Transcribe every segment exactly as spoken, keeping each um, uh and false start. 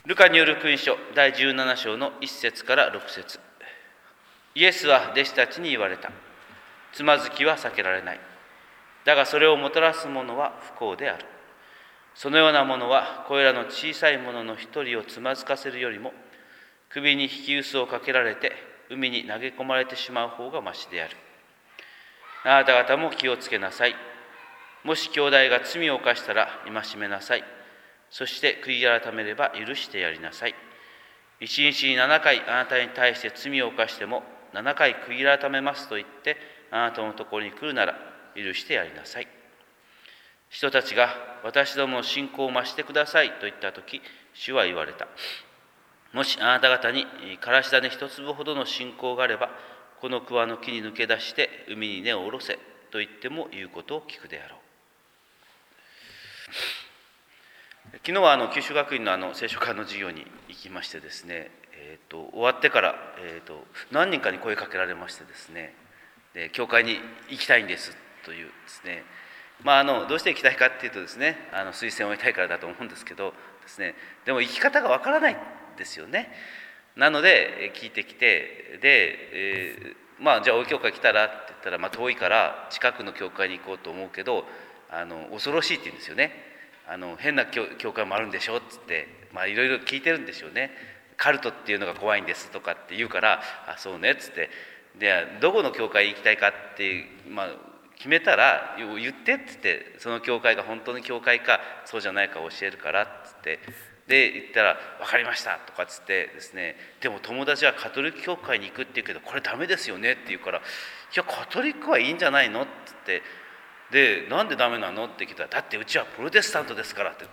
ルカによる福音書だいじゅうなな章のいち節からろく節。イエスは弟子たちに言われた。つまずきは避けられない。だがそれをもたらす者は不幸である。そのようなものはこれらの小さいものの一人をつまずかせるよりも、首に引き臼をかけられて海に投げ込まれてしまう方がましである。あなた方も気をつけなさい。もし兄弟が罪を犯したら戒めなさい。そして悔い改めれば許してやりなさい。一日にななかいあなたに対して罪を犯してもななかい悔い改めますと言ってあなたのところに来るなら許してやりなさい。人たちが私どもの信仰を増してくださいと言ったとき、主は言われた。もしあなた方にからし種一粒ほどの信仰があれば、この桑の木に抜け出して海に根を下ろせと言っても言うことを聞くであろう。昨日はあの九州学院のあの聖書科の授業に行きましてですね、えー、と終わってから、えー、と何人かに声かけられましてですね、で教会に行きたいんですというですね、まあ、あのどうして行きたいかっていうとですね、あの推薦を得たいからだと思うんですけどですね、でも行き方がわからないんですよね。なので聞いてきて、で、えー、まあじゃあお教会来たらって言ったら、まあ、遠いから近くの教会に行こうと思うけど、あの恐ろしいって言うんですよね。あの変な 教, 教会もあるんでしょっつって、まあいろいろ聞いてるんでしょうね。カルトっていうのが怖いんですとかって言うから、あそうねっつって、でどこの教会行きたいかって、まあ、決めたら言ってっつって、その教会が本当の教会かそうじゃないか教えるからっつって、で言ったら分かりましたとかっつってですね、でも友達はカトリック教会に行くって言うけどこれダメですよねって言うから、いやカトリックはいいんじゃないのっつって、でなんでダメなのって聞いたら、だってうちはプロテスタントですからって言って、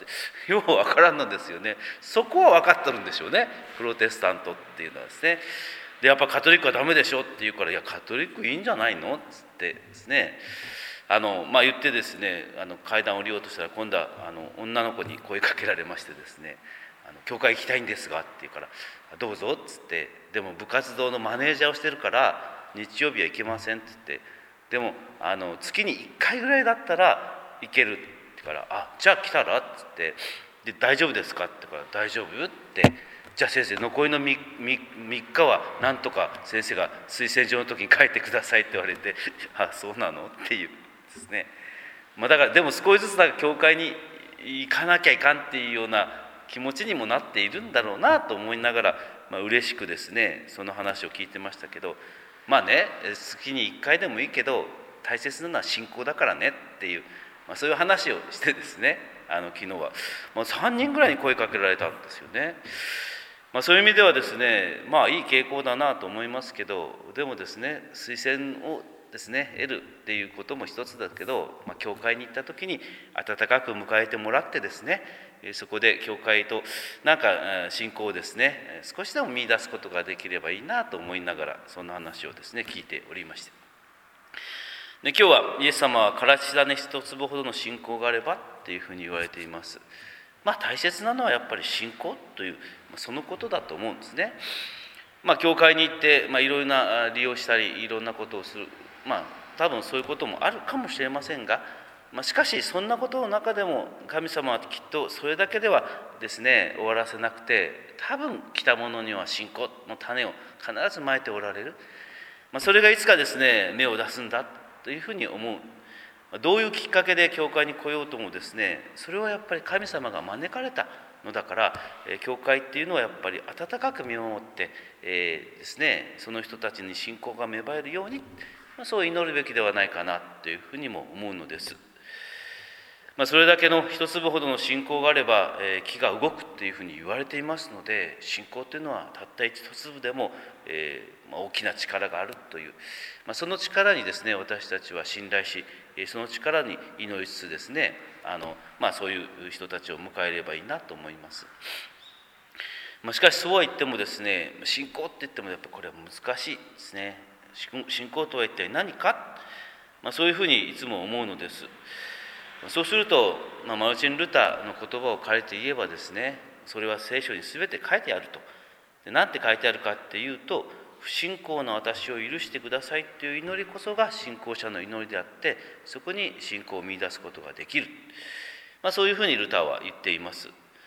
ようわからんのですよね。そこは分かってるんでしょうね、プロテスタントっていうのはですね。でやっぱカトリックはダメでしょって言うから、いやカトリックいいんじゃないのっつってですね、あの、まあ、言ってですね、あの階段を降りようとしたら今度はあの女の子に声かけられましてですね、あの教会行きたいんですがって言うから、どうぞっつって、でも部活動のマネージャーをしてるから日曜日は行けませんって言って、でもあの月にいっかいぐらいだったら行けるって言うから、あじゃあ来たらっつって、で大丈夫ですかって言うから、大丈夫って、じゃあ先生残りの 3, 3日はなんとか先生が推薦状の時に書いてくださいって言われて、あそうなのっていうですね、まあ、だからでも少しずつだから教会に行かなきゃいかんっていうような気持ちにもなっているんだろうなと思いながら、まあ嬉しくですねその話を聞いてましたけど、まあね月にいっかいでもいいけど大切なのは信仰だからねっていう、まあ、そういう話をしてですね、あの昨日は、まあ、さんにんぐらいに声かけられたんですよね。まあ、そういう意味ではですね、まあいい傾向だなと思いますけど、でもですね推薦をですね得るっていうことも一つだけど、まあ、教会に行った時に温かく迎えてもらってですね、そこで教会となんか信仰をですね少しでも見出すことができればいいなと思いながら、そんな話をですね聞いておりました。で今日はイエス様はからし種一粒ほどの信仰があればっていうふうに言われています。まあ大切なのはやっぱり信仰というそのことだと思うんですね。まあ教会に行って、まあ、いろいろな利用したりいろんなことをする、まあ多分そういうこともあるかもしれませんが、まあ、しかしそんなことの中でも神様はきっとそれだけではですね終わらせなくて、多分来た者には信仰の種を必ずまいておられる、まあ、それがいつかですね芽を出すんだというふうに思う。どういうきっかけで教会に来ようともですね、それはやっぱり神様が招かれたのだから、教会っていうのはやっぱり温かく見守って、えー、ですねその人たちに信仰が芽生えるように、そう祈るべきではないかなというふうにも思うのです。まあ、それだけの一粒ほどの信仰があれば、えー、木が動くっていうふうに言われていますので、信仰というのはたった一粒でも、えーまあ、大きな力があるという、まあ、その力にですね私たちは信頼し、その力に祈りつつですね、あの、まあ、そういう人たちを迎えればいいなと思います。まあ、しかしそうは言ってもですね、信仰って言ってもやっぱこれは難しいですね。信仰とは一体何か、まあ、そういうふうにいつも思うのです。そうすると、まあ、マルチン・ルターの言葉を借りて言えばですね、それは聖書に全て書いてあると。で何て書いてあるかっていうと、不信仰な私を許してくださいという祈りこそが信仰者の祈りであって、そこに信仰を見出すことができる、まあ、そういうふうにルターは言っています。不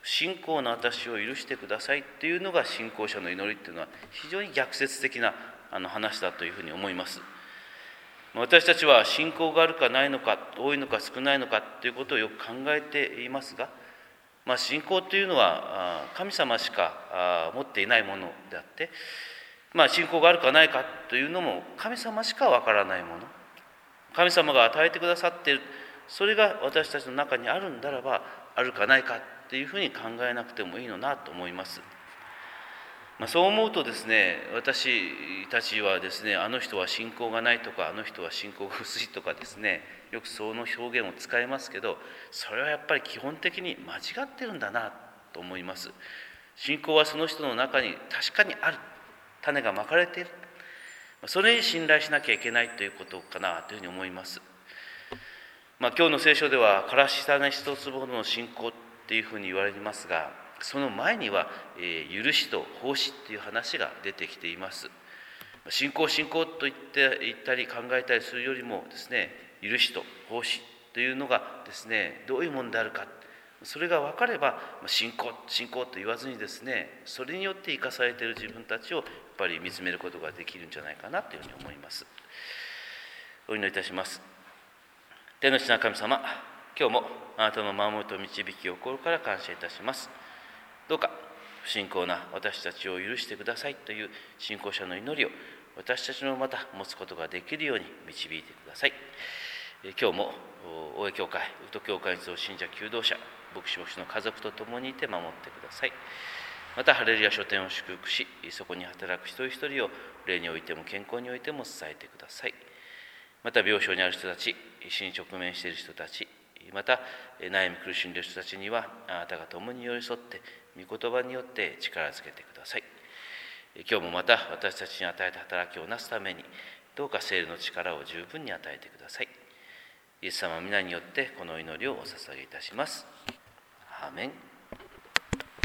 不信仰な私を許してくださいっていうのが信仰者の祈りっていうのは非常に逆説的なあの話だというふうに思います。私たちは信仰があるかないのか、多いのか少ないのかということをよく考えていますが、まあ、信仰というのは神様しか持っていないものであって、まあ、信仰があるかないかというのも神様しかわからないもの、神様が与えてくださっている、それが私たちの中にあるんだらば、あるかないかというふうに考えなくてもいいのなと思います。まあ、そう思うとですね、私たちはですね、あの人は信仰がないとか、あの人は信仰が薄いとかですね、よくその表現を使いますけど、それはやっぱり基本的に間違ってるんだなと思います。信仰はその人の中に確かにある、種がまかれている、それに信頼しなきゃいけないということかなというふうに思います。まあ、今日の聖書では、からし種一粒ほどの信仰っていうふうに言われますが、その前には、えー、許しと奉仕っていう話が出てきています。信仰信仰と言って言ったり考えたりするよりもですね、許しと奉仕というのがですね、どういうものであるか、それが分かれば、信仰信仰と言わずにですね、それによって生かされている自分たちをやっぱり見つめることができるんじゃないかなというふうに思います。お祈りいたします。天の父なる神様、今日もあなたの守りと導きを心から感謝いたします。どうか不信仰な私たちを許してくださいという信仰者の祈りを私たちもまた持つことができるように導いてください。今日も大江教会、宇都教会に集う信者求道者、牧師牧師の家族と共にいて守ってください。またハレルヤ書店を祝福し、そこに働く一人一人を霊においても健康においても伝えてください。また病床にある人たち、死に直面している人たち、また悩み苦しんでいる人たちにはあなたが共に寄り添って御言葉によって力づけてください。今日もまた私たちに与えた働きをなすために、どうか聖霊の力を十分に与えてください。イエス様皆によってこの祈りをお捧げいたします。アーメン。